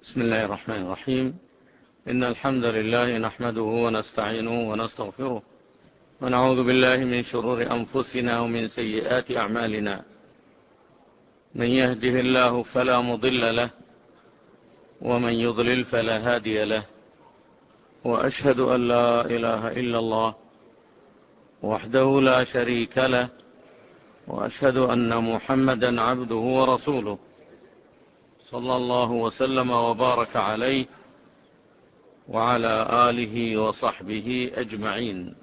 بسم الله الرحمن الرحيم. إن الحمد لله نحمده ونستعينه ونستغفره ونعوذ بالله من شرور أنفسنا ومن سيئات أعمالنا. من يهده الله فلا مضل له ومن يضلل فلا هادي له، وأشهد أن لا إله إلا الله وحده لا شريك له، وأشهد أن محمدا عبده ورسوله صلى الله وسلم وبارك عليه وعلى آله وصحبه أجمعين.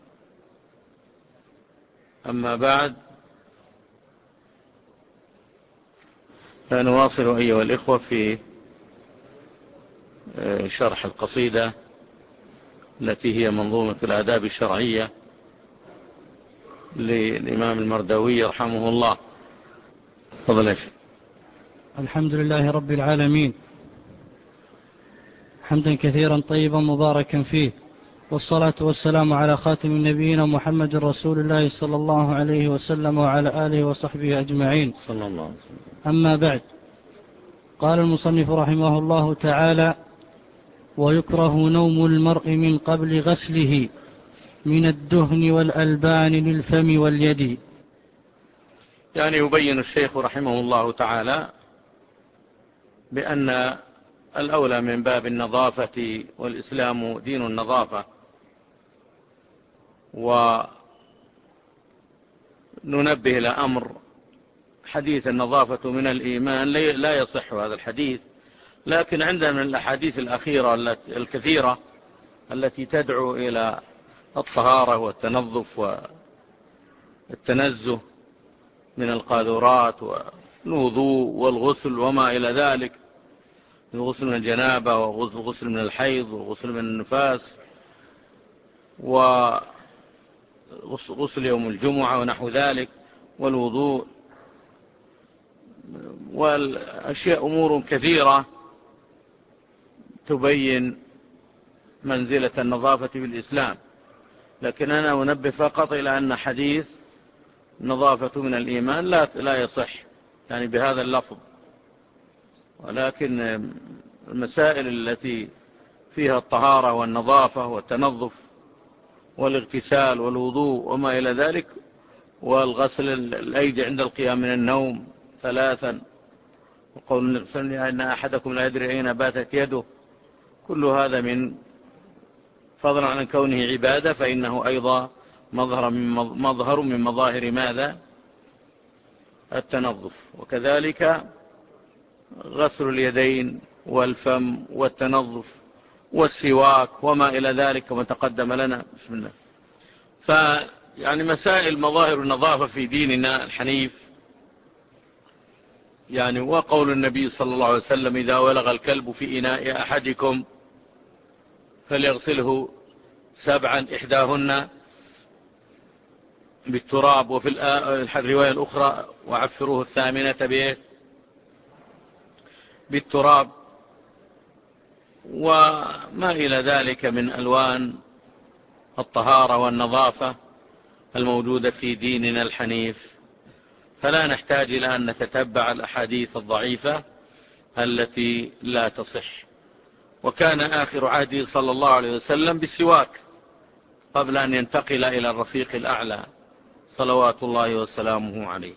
أما بعد، فنواصل أيها الإخوة في شرح القصيدة التي هي منظومة الآداب الشرعية للإمام المرداوي رحمه الله. تفضل. الحمد لله رب العالمين، حمدا كثيرا طيبا مباركا فيه، والصلاة والسلام على خاتم النبيين محمد رسول الله صلى الله عليه وسلم وعلى آله وصحبه أجمعين. صلى الله عليه وسلم. أما بعد، قال المصنف رحمه الله تعالى: ويكره نوم المرء من قبل غسله من الدهن والألبان للفم واليد. يعني يبين الشيخ رحمه الله تعالى بأن الأولى من باب النظافة، والإسلام دين النظافة، وننبه إلى أمر حديث النظافة من الإيمان لا يصح هذا الحديث، لكن عندنا من الأحاديث الأخيرة الكثيرة التي تدعو إلى الطهارة والتنظف والتنزه من القاذورات والوضوء والغسل وما إلى ذلك، الغسل من الجنابة والغسل من الحيض والغسل من النفاس وغسل يوم الجمعة ونحو ذلك والوضوء والأشياء أمور كثيرة تبين منزلة النظافة في الإسلام. لكن أنا أنبه فقط إلى أن حديث النظافة من الإيمان لا يصح يعني بهذا اللفظ، ولكن المسائل التي فيها الطهارة والنظافة والتنظف والاغتسال والوضوء وما إلى ذلك، والغسل الأيدي عند القيام من النوم 3، وقول أن أحدكم لا يدري أين باتت يده، كل هذا من فضلا عن كونه عبادة فإنه أيضا مظهر من مظاهر ماذا؟ التنظف. وكذلك غسل اليدين والفم والتنظف والسواك وما إلى ذلك كما تقدم لنا. بسم الله. فيعني مسائل مظاهر النظافة في ديننا الحنيف، يعني وقول النبي صلى الله عليه وسلم: إذا ولغ الكلب في إناء أحدكم فليغسله 7، إحداهن بالتراب، وفي الرواية الأخرى: وعفروه 8 بالتراب، وما إلى ذلك من ألوان الطهارة والنظافة الموجودة في ديننا الحنيف. فلا نحتاج إلى أن نتتبع الأحاديث الضعيفة التي لا تصح. وكان آخر عهده صلى الله عليه وسلم بالسواك قبل أن ينتقل إلى الرفيق الأعلى صلوات الله وسلامه عليه.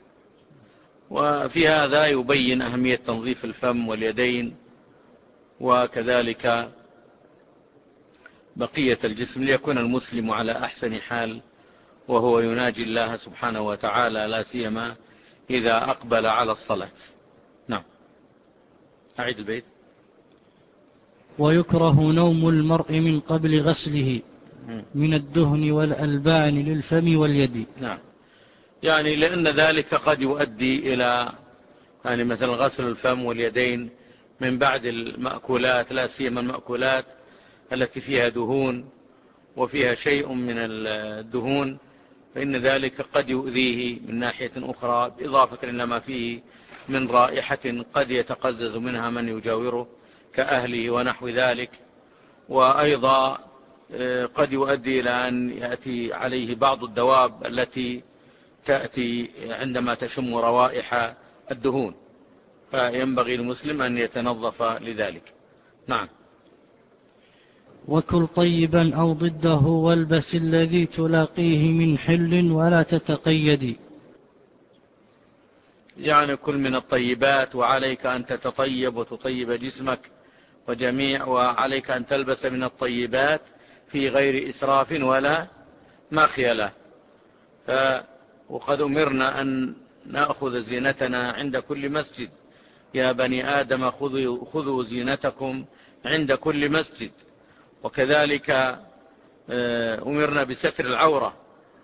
وفي هذا يبين أهمية تنظيف الفم واليدين وكذلك بقية الجسم ليكون المسلم على أحسن حال وهو يناجي الله سبحانه وتعالى، لا سيما إذا أقبل على الصلاة. نعم، أعيد البيت. ويكره نوم المرء من قبل غسله من الدهن والألبان للفم واليد. نعم، يعني لأن ذلك قد يؤدي إلى يعني مثل غسل الفم واليدين من بعد المأكولات، لا سيما المأكولات التي فيها دهون وفيها شيء من الدهون، فإن ذلك قد يؤذيه من ناحية أخرى، بإضافة إلى ما فيه من رائحة قد يتقزز منها من يجاوره كأهله ونحو ذلك. وأيضا قد يؤدي إلى أن يأتي عليه بعض الدواب التي تأتي عندما تشم روائح الدهون، فينبغي المسلم أن يتنظف لذلك. نعم. وكل طيبا أو ضده والبس الذي تلاقيه من حل ولا تتقيدي. يعني كل من الطيبات، وعليك أن تتطيب وتطيب جسمك وعليك أن تلبس من الطيبات في غير إسراف ولا مخيلة. وقد أمرنا أن نأخذ زينتنا عند كل مسجد. يا بني آدم خذوا زينتكم عند كل مسجد. وكذلك أمرنا بستر العورة،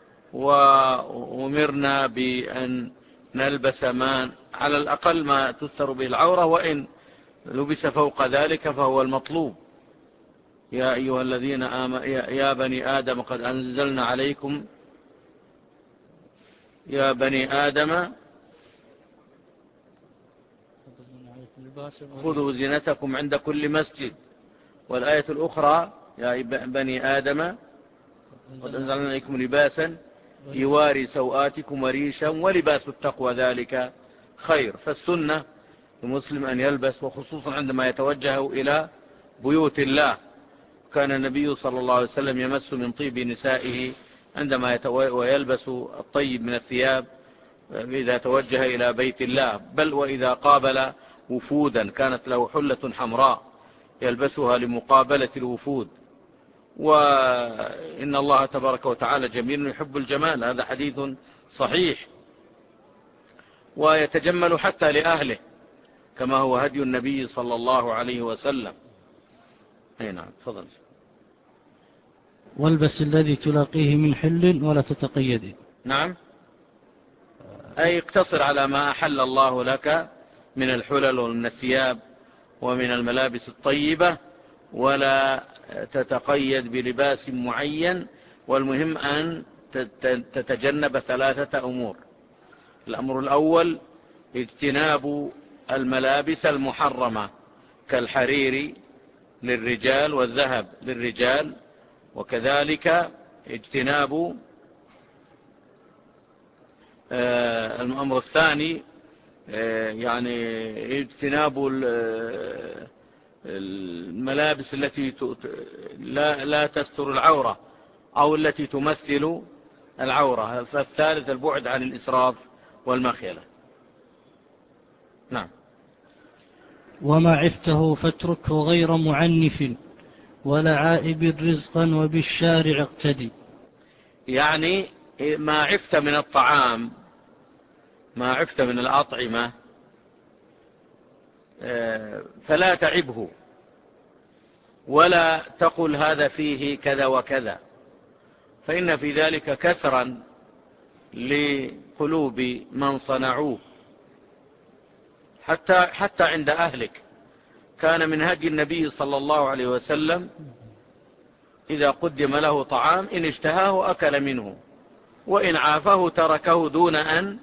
وأمرنا بأن نلبس ما على الأقل ما تستر به العورة، وإن لبس فوق ذلك فهو المطلوب. يا أيها الذين آمنوا يا بني آدم قد أنزلنا عليكم يا بني آدم خذوا زينتكم عند كل مسجد. والآية الأخرى يا بني آدم قد أنزلنا عليكم لباسا يواري سوآتكم وريشا ولباس التقوى ذلك خير. فالسنة المسلم أن يلبس، وخصوصا عندما يتوجه إلى بيوت الله. كان النبي صلى الله عليه وسلم يمس من طيب نسائه عندما ويلبس الطيب من الثياب إذا توجه إلى بيت الله، بل وإذا قابل وفودا كانت له حلة حمراء يلبسها لمقابلة الوفود. وإن الله تبارك وتعالى جميل يحب الجمال، هذا حديث صحيح. ويتجمل حتى لأهله كما هو هدي النبي صلى الله عليه وسلم. أي نعم، تفضل. والبس الذي تلاقيه من حل ولا تتقيد. نعم، أي اقتصر على ما أحل الله لك من الحلل ومن الثياب ومن الملابس الطيبة، ولا تتقيد بلباس معين. والمهم أن تتجنب 3 أمور. الأمر الأول اجتناب الملابس المحرمة كالحرير للرجال والذهب للرجال، وكذلك اجتناب الأمر الثاني يعني اجتناب الملابس التي لا تستر العورة أو التي تمثل العورة. فالثالث البعد عن الإسراف والمخيلة. نعم. وما عفته فاتركه غير معنف ولا عائب رزقا وبالشارع اقتدي. يعني ما عفت من الطعام، ما عفت من الأطعمة فلا تعبه، ولا تقل هذا فيه كذا وكذا، فإن في ذلك كسرا لقلوب من صنعوه. حتى عند أهلك كان من هدي النبي صلى الله عليه وسلم إذا قدم له طعام إن اشتهاه أكل منه، وإن عافه تركه دون أن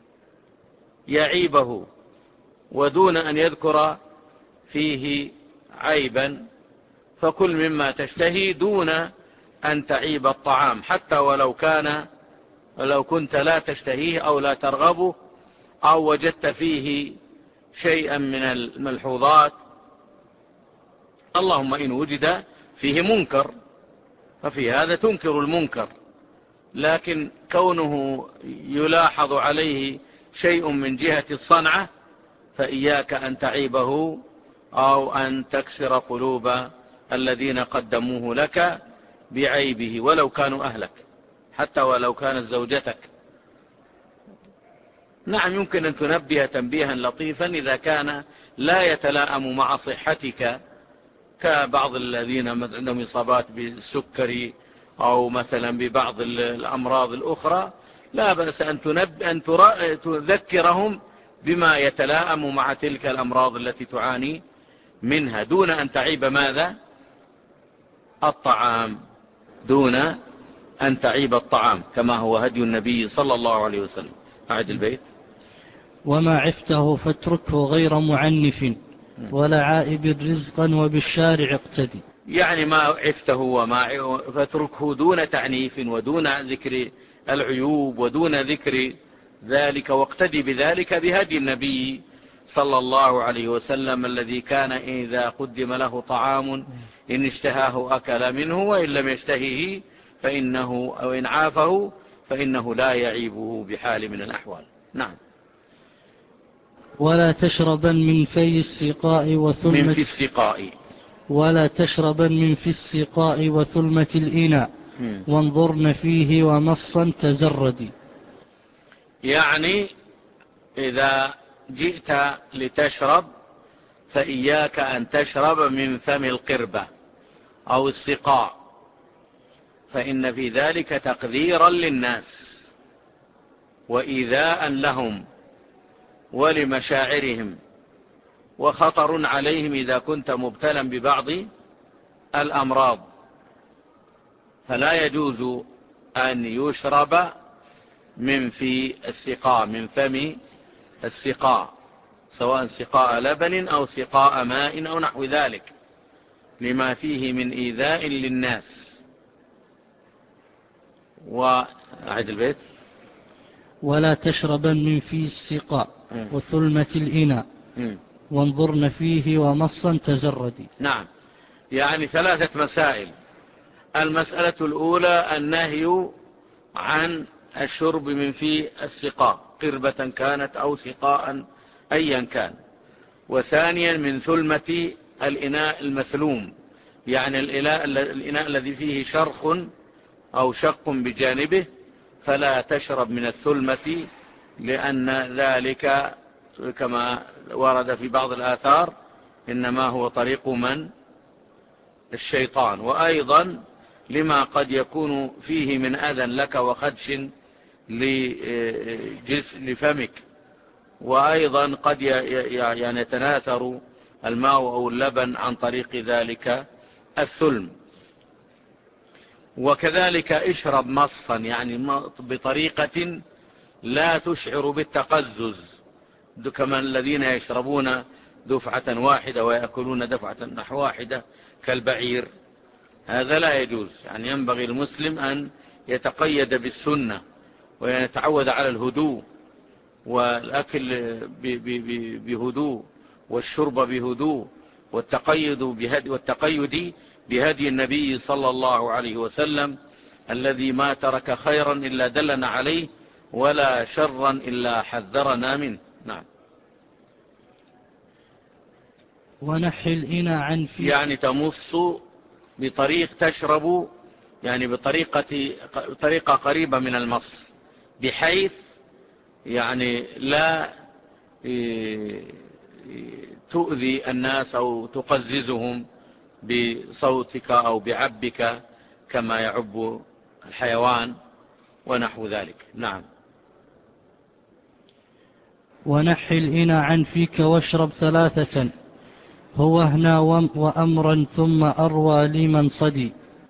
يعيبه ودون أن يذكر فيه عيبا. فكل مما تشتهي دون أن تعيب الطعام، حتى ولو كنت لا تشتهيه أو لا ترغبه أو وجدت فيه شيئا من الملحوظات. اللهم إن وجد فيه منكر ففي هذا تنكر المنكر، لكن كونه يلاحظ عليه شيء من جهة الصنعة فإياك أن تعيبه أو أن تكسر قلوب الذين قدموه لك بعيبه ولو كانوا أهلك، حتى ولو كانت زوجتك. نعم، يمكن أن تنبه تنبيها لطيفا إذا كان لا يتلائم مع صحتك، كبعض الذين عندهم إصابات بالسكري أو مثلا ببعض الأمراض الأخرى. لا بأس أن تذكرهم بما يتلائم مع تلك الأمراض التي تعاني منها، دون أن تعيب ماذا؟ الطعام، دون أن تعيب الطعام، كما هو هدي النبي صلى الله عليه وسلم. أعد البيت. وما عفته فاتركه غير معنف ولا عائب رزقا وبالشارع اقتدي. يعني ما عفته فاتركه دون تعنيف ودون ذكر العيوب ودون ذكر ذلك، واقتدي بذلك بهدي النبي صلى الله عليه وسلم الذي كان إذا قدم له طعام إن اشتهاه أكل منه وإن لم يشتهيه فإنه أو إن عافه فإنه لا يعيبه بحال من الأحوال. نعم. ولا تشربن من في السقاء من في وثلمة السقاء ولا تشربن من في السقاء وثلمة الإناء وانظرن فيه ومصا تزردي. يعني إذا جئت لتشرب فإياك أن تشرب من فم القربة أو السقاء، فإن في ذلك تقديرا للناس وإيذاء لهم ولمشاعرهم وخطر عليهم إذا كنت مبتلا ببعض الأمراض، فلا يجوز أن يشرب من في السقاء من فم السقاء، سواء سقاء لبن أو سقاء ماء أو نحو ذلك، لما فيه من إيذاء للناس. وأعد البيت. ولا تشربن من في السقاء وثلمة الإناء وانظرن فيه ومصا تزردي. نعم، يعني ثلاثة مسائل. المسألة الأولى النهي عن الشرب من في السقاء، قربة كانت أو سقاء أيا كان. وثانيا من ثلمة الإناء المثلوم، يعني الإناء الذي فيه شرخ أو شق بجانبه، فلا تشرب من الثلمة، لأن ذلك كما ورد في بعض الآثار إنما هو طريق من الشيطان، وأيضا لما قد يكون فيه من أذى لك وخدش لفمك، وأيضا قد يعني يتناثر الماء أو اللبن عن طريق ذلك الثلم. وكذلك اشرب مصا، يعني بطريقة لا تشعر بالتقزز، كما الذين يشربون دفعة واحدة ويأكلون دفعة نحو واحدة كالبعير، هذا لا يجوز. يعني ينبغي المسلم أن يتقيد بالسنة ويتعود على الهدوء والأكل بهدوء والشرب بهدوء والتقيد بهدي النبي صلى الله عليه وسلم الذي ما ترك خيرا إلا دلنا عليه ولا شرا إلا حذرنا منه. نعم. ونحي الإناء عن فيه، يعني تمص بطريق تشرب، يعني بطريقة قريبة من المص، بحيث يعني لا تؤذي الناس أو تقززهم بصوتك أو بعبك كما يعب الحيوان ونحو ذلك. نعم. ونحي الإناء عن فيك واشرب ثلاثة، هو هنا وأمرا ثم أروى لمن صدي.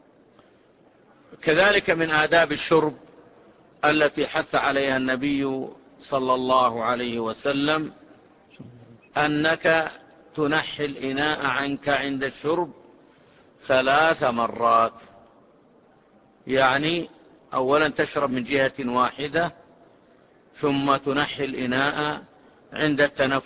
كذلك من آداب الشرب التي حث عليها النبي صلى الله عليه وسلم أنك تنحي الإناء عنك عند الشرب 3 مرات، يعني أولا تشرب من جهة واحدة ثم تنحي الإناء عند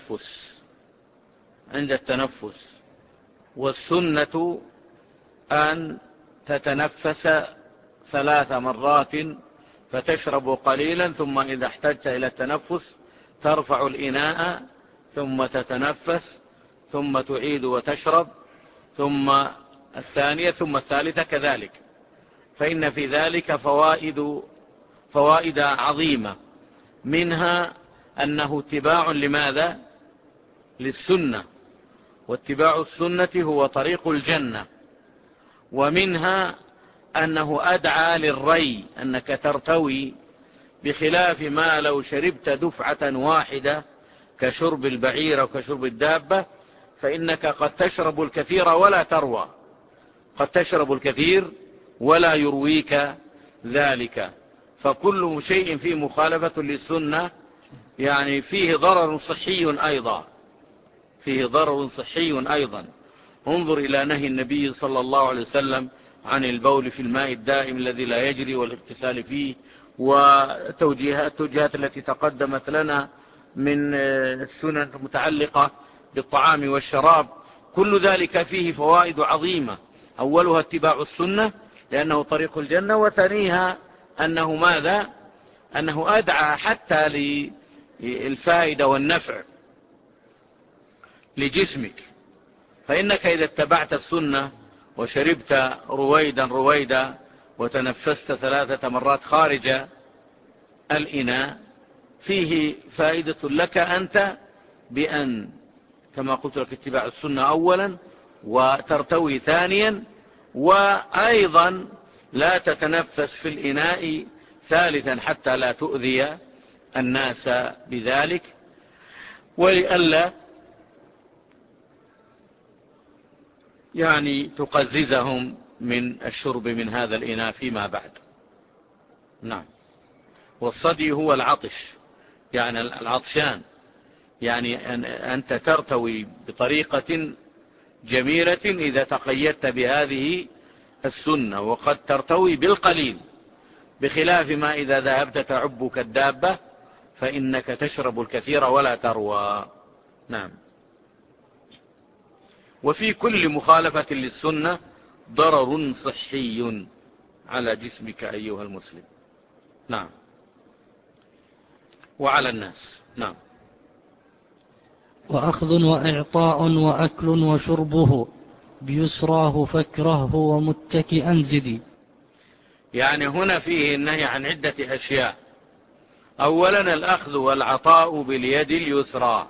التنفس. والسنة أن تتنفس 3 مرات، فتشرب قليلا ثم إذا احتجت إلى التنفس ترفع الإناء ثم تتنفس ثم تعيد وتشرب، ثم الثانية ثم الثالثة كذلك. فإن في ذلك فوائد عظيمة، منها أنه اتباع لماذا؟ للسنة، واتباع السنة هو طريق الجنة. ومنها أنه أدعى للري، أنك ترتوي، بخلاف ما لو شربت دفعة واحدة كشرب البعير أو كشرب الدابة، فإنك قد تشرب الكثير ولا تروى، قد تشرب الكثير ولا يرويك ذلك. فكل شيء فيه مخالفة للسنة يعني فيه ضرر صحي أيضا. انظر إلى نهي النبي صلى الله عليه وسلم عن البول في الماء الدائم الذي لا يجري والاغتسال فيه، والتوجيهات التي تقدمت لنا من السنن المتعلقة بالطعام والشراب. كل ذلك فيه فوائد عظيمة، أولها اتباع السنة لأنه طريق الجنة، وثانيها أنه ماذا؟ أنه أدعى حتى للفائدة والنفع لجسمك. فإنك إذا اتبعت السنة وشربت رويدا رويدا وتنفست 3 مرات خارج الإناء فيه فائدة لك أنت، بأن كما قلت لك اتباع السنة أولا، وترتوي ثانيا، وأيضا لا تتنفس في الإناء ثالثا حتى لا تؤذي الناس بذلك، ولئلا يعني تقززهم من الشرب من هذا الإناء فيما بعد. نعم. والصدي هو العطش، يعني العطشان، يعني أنت ترتوي بطريقة جميلة إذا تقيدت بهذه السنة، وقد ترتوي بالقليل، بخلاف ما إذا ذهبت تعب كالدابة فإنك تشرب الكثير ولا تروى. نعم. وفي كل مخالفة للسنة ضرر صحي على جسمك أيها المسلم. نعم. وعلى الناس. نعم. وأخذ وإعطاء وأكل وشربه بيسراه فكرهه ومتكئا زدي. يعني هنا فيه النهي عن عدة أشياء. أولا الأخذ والعطاء باليد اليسرى،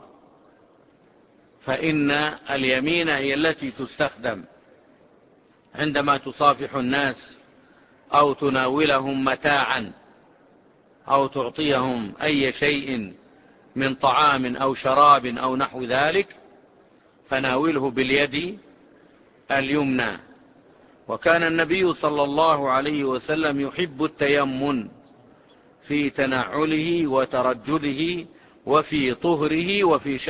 فإن اليمين هي التي تستخدم عندما تصافح الناس أو تناولهم متاعا أو تعطيهم أي شيء من طعام أو شراب أو نحو ذلك، فناوله باليد اليمنى. وكان النبي صلى الله عليه وسلم يحب التيمن في تنعله وترجله وفي طهره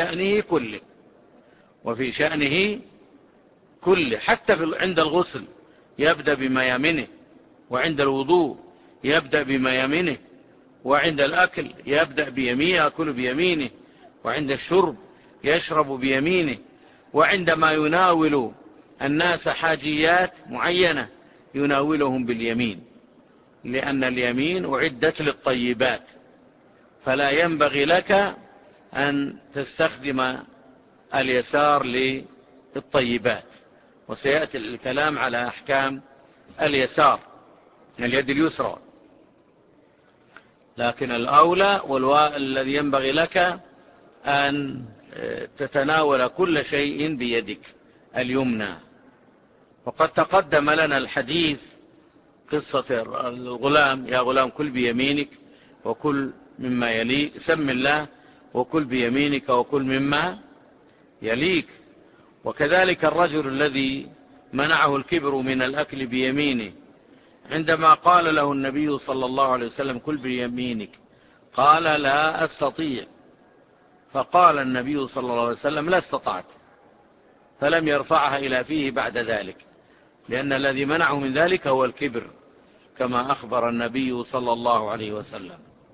وفي شأنه كله، حتى عند الغسل يبدأ بميامنه، وعند الوضوء يبدأ بميامنه، وعند الأكل يبدأ بيمينه يأكل بيمينه، وعند الشرب يشرب بيمينه، وعندما يناول الناس حاجيات معينة يناولهم باليمين، لأن اليمين أعدت للطيبات، فلا ينبغي لك أن تستخدم اليسار للطيبات. وسيأتي الكلام على أحكام اليسار، اليد اليسرى. لكن الأولى الذي ينبغي لك أن تتناول كل شيء بيدك اليمنى. وقد تقدم لنا الحديث قصة الغلام: يا غلام كل بيمينك وكل مما يليك، سم الله وكل بيمينك وكل مما يليك. وكذلك الرجل الذي منعه الكبر من الأكل بيمينه، عندما قال له النبي صلى الله عليه وسلم كل بيمينك، قال لا أستطيع، فقال النبي صلى الله عليه وسلم لا استطعت، فلم يرفعها إلى فيه بعد ذلك، لأن الذي منعه من ذلك هو الكبر، كما أخبر النبي صلى الله عليه وسلم.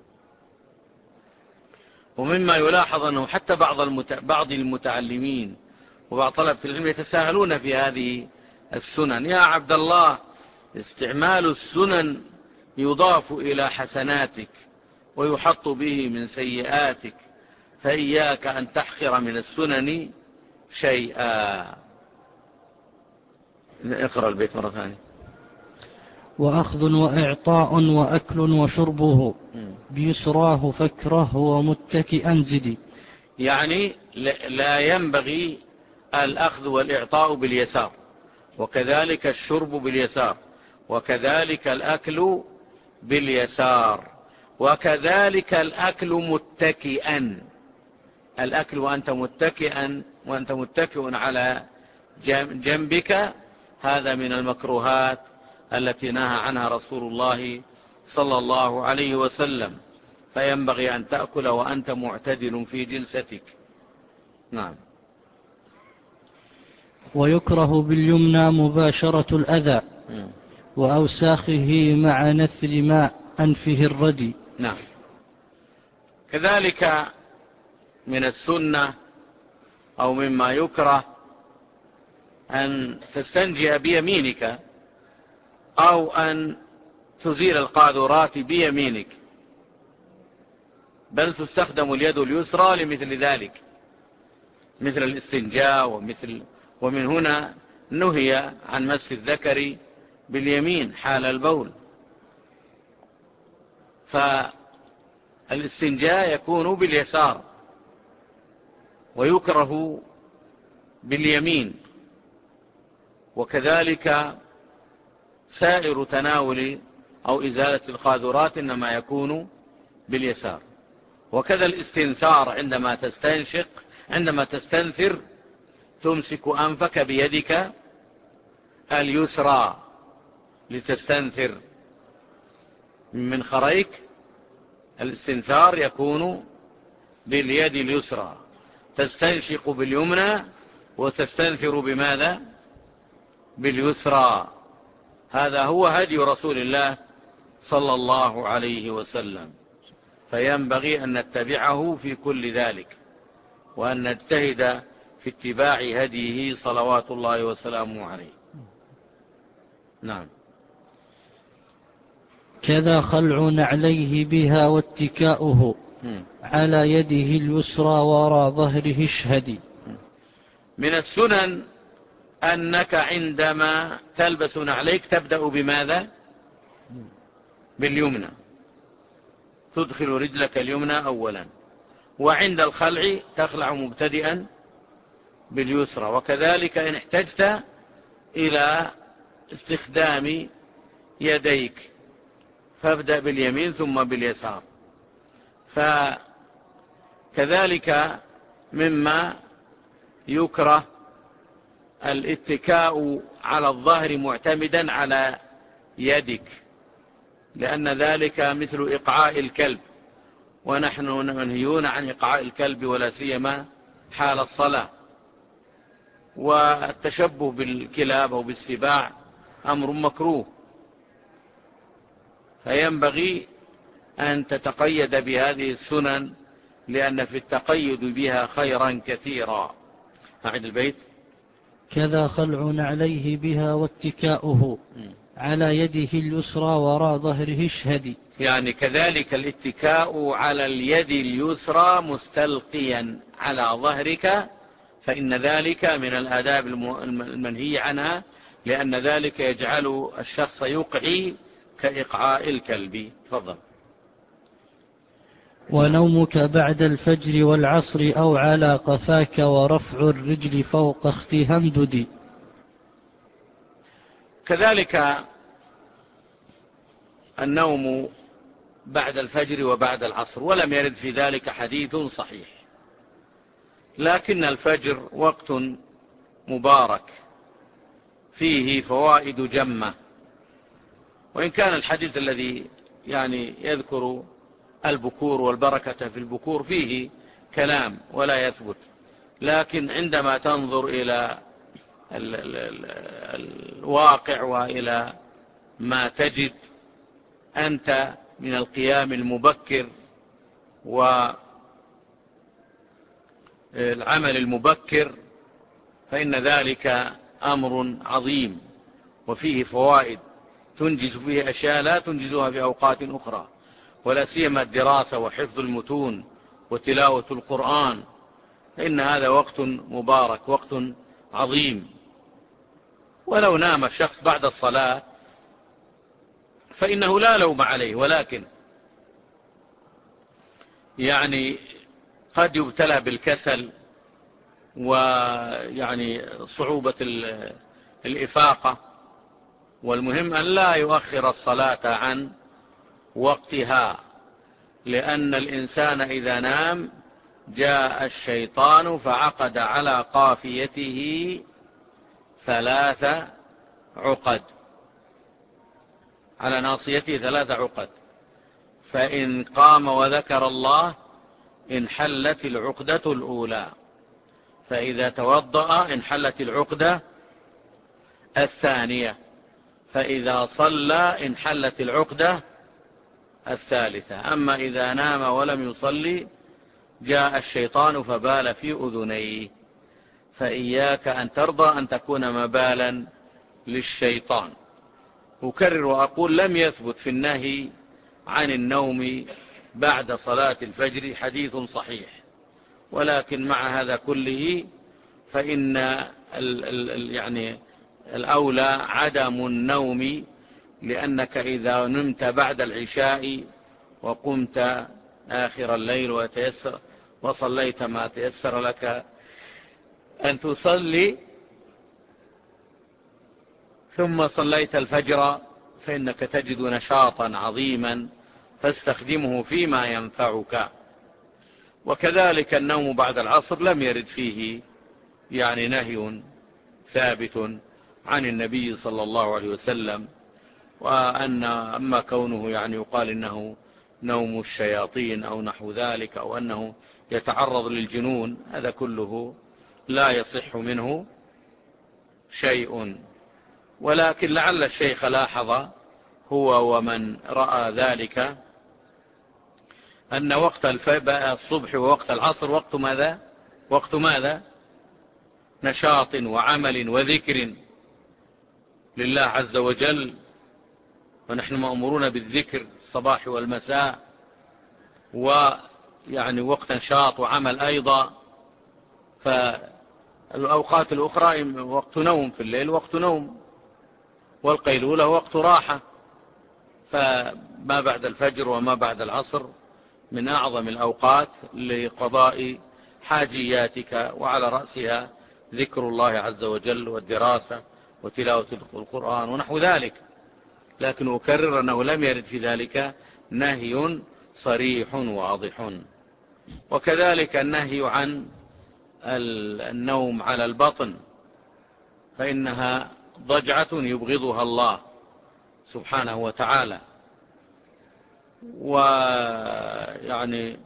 ومما يلاحظ أنه حتى بعض المتعلمين وبعض طلبة العلم يتساهلون في هذه السنن. يا عبد الله، استعمال السنن يضاف إلى حسناتك ويحط به من سيئاتك، فإياك أن تحقر من السنن شيئا. اقرأ البيت مرة ثانية. وأخذ وإعطاء وأكل وشربه بيسراه فكره ومتكئا زدي. يعني لا ينبغي الأخذ والإعطاء باليسار، وكذلك الشرب باليسار، وكذلك الأكل باليسار، وكذلك الأكل متكئا. الأكل وأنت متكئ على جنبك، هذا من المكروهات التي نهى عنها رسول الله صلى الله عليه وسلم، فينبغي أن تأكل وأنت معتدل في جلستك. نعم. ويكره باليمنى مباشرة الأذى وأوساخه مع نثر ماء أنفه الردي. نعم. كذلك من السنة أو مما يكره أن تستنجي بيمينك أو أن تزيل القاذورات بيمينك، بل تستخدم اليد اليسرى لمثل ذلك، مثل الاستنجاء ومن هنا نهي عن مس الذكر باليمين حال البول. فالاستنجاء يكون باليسار ويكره باليمين، وكذلك سائر تناول أو إزالة القاذورات إنما يكون باليسار. وكذا الاستنثار عندما تستنشق، عندما تستنثر تمسك أنفك بيدك اليسرى لتستنثر من منخريك. الاستنثار يكون باليد اليسرى، تستنشق باليمنى وتستنثر بماذا؟ باليسرى. هذا هو هدي رسول الله صلى الله عليه وسلم، فينبغي أن نتبعه في كل ذلك، وأن نجتهد في اتباع هديه صلوات الله وسلامه عليه. نعم. كذا خلع نعليه بها واتكاؤه على يده اليسرى وراء ظهره اشهدي. من السنن أنك عندما تلبس نعليك تبدأ بماذا؟ باليمنى، تدخل رجلك اليمنى أولا، وعند الخلع تخلع مبتدئا باليسرى، وكذلك إن احتجت إلى استخدام يديك فابدأ باليمين ثم باليسار. فكذلك مما يكره الاتكاء على الظهر معتمدا على يدك، لأن ذلك مثل إقعاء الكلب، ونحن منهيون عن إقعاء الكلب ولا سيما حال الصلاة. والتشبه بالكلاب أو بالسباع أمر مكروه، فينبغي أن تتقيد بهذه السنن، لأن في التقيد بها خيرا كثيرا. أعد البيت. كذا خلع نعليه بها واتكاؤه على يده اليسرى وراء ظهره اشهدي. يعني كذلك الاتكاء على اليد اليسرى مستلقيا على ظهرك، فإن ذلك من الآداب المنهي عنها، لأن ذلك يجعل الشخص يقعي كإقعاء الكلب. تفضل. ونومك بعد الفجر والعصر أو على قفاك ورفع الرجل فوق اختهمدد. كذلك النوم بعد الفجر وبعد العصر، ولم يرد في ذلك حديث صحيح، لكن الفجر وقت مبارك فيه فوائد جمة، وإن كان الحديث الذي يذكر البكور والبركة في البكور فيه كلام ولا يثبت، لكن عندما تنظر إلى الواقع وإلى ما تجد أنت من القيام المبكر والعمل المبكر، فإن ذلك أمر عظيم وفيه فوائد تنجز فيه أشياء لا تنجزها في أوقات أخرى، ولا سيما الدراسة وحفظ المتون وتلاوة القرآن، فإن هذا وقت مبارك، وقت عظيم. ولو نام الشخص بعد الصلاة فإنه لا لوم عليه، ولكن قد يبتلى بالكسل صعوبة الإفاقة، والمهم أن لا يؤخر الصلاة عن وقتها، لأن الإنسان إذا نام جاء الشيطان فعقد على قافيته 3 عقد، على ناصيته 3 عقد، فإن قام وذكر الله انحلت العقدة الأولى، فإذا توضأ انحلت العقدة الثانية، فإذا صلى انحلت العقدة الثالثة. أما إذا نام ولم يصلي جاء الشيطان فبال في أذنيه، فإياك أن ترضى أن تكون مبالا للشيطان. أكرر وأقول لم يثبت في النهي عن النوم بعد صلاة الفجر حديث صحيح، ولكن مع هذا كله فإن يعني الأولى عدم النوم، لأنك إذا نمت بعد العشاء وقمت آخر الليل وصليت ما تيسر لك أن تصلي ثم صليت الفجر فإنك تجد نشاطا عظيما فاستخدمه فيما ينفعك. وكذلك النوم بعد العصر لم يرد فيه يعني نهي ثابت عن النبي صلى الله عليه وسلم، أما كونه يعني يقال إنه نوم الشياطين أو نحو ذلك، أو أنه يتعرض للجنون، هذا كله لا يصح منه شيء. ولكن لعل الشيخ لاحظ هو ومن رأى ذلك أن وقت الصبح ووقت العصر وقت ماذا؟ نشاط وعمل وذكر لله عز وجل، ونحن مأمورون بالذكر الصباح والمساء، ويعني وقت نشاط وعمل أيضا. فالأوقات الأخرى وقت نوم، في الليل وقت نوم، والقيلولة وقت راحة. فما بعد الفجر وما بعد العصر من أعظم الأوقات لقضاء حاجياتك، وعلى رأسها ذكر الله عز وجل والدراسة وتلاوة القرآن ونحو ذلك. لكن أكرر أنه لم يرد في ذلك نهي صريح واضح. وكذلك النهي عن النوم على البطن، فإنها ضجعة يبغضها الله سبحانه وتعالى. ويعني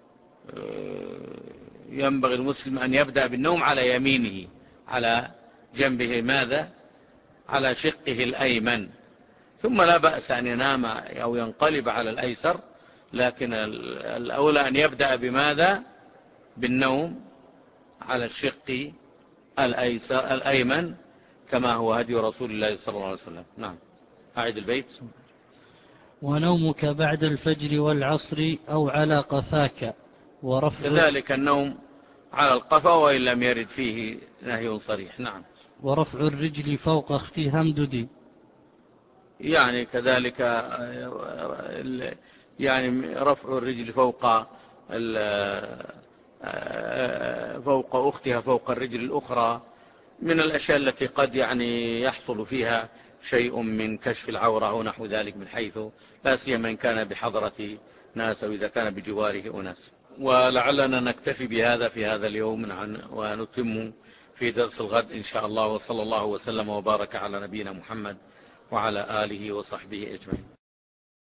ينبغي المسلم أن يبدأ بالنوم على يمينه، على جنبه ماذا؟ على شقه الأيمن، ثم لا بأس أن ينام أو ينقلب على الأيسر، لكن الأولى أن يبدأ بماذا؟ بالنوم على الشق الأيمن، كما هو هدي رسول الله صلى الله عليه وسلم. نعم، أعد البيت. ونومك بعد الفجر والعصر أو على قفاك كذلك النوم على القفا وإن لم يرد فيه نهي صريح. نعم. ورفع الرجل فوق اختي همددي، يعني كذلك يعني رفع الرجل فوق أختها فوق الرجل الأخرى من الأشياء التي قد يعني يحصل فيها شيء من كشف العورة ونحو ذلك، من حيث لا سيما إن كان بحضرة ناس أو إذا كان بجواره أناس. ولعلنا نكتفي بهذا في هذا اليوم، ونتم في درس الغد إن شاء الله. وصلى الله وسلم وبارك على نبينا محمد وعلى آله وصحبه أجمعين.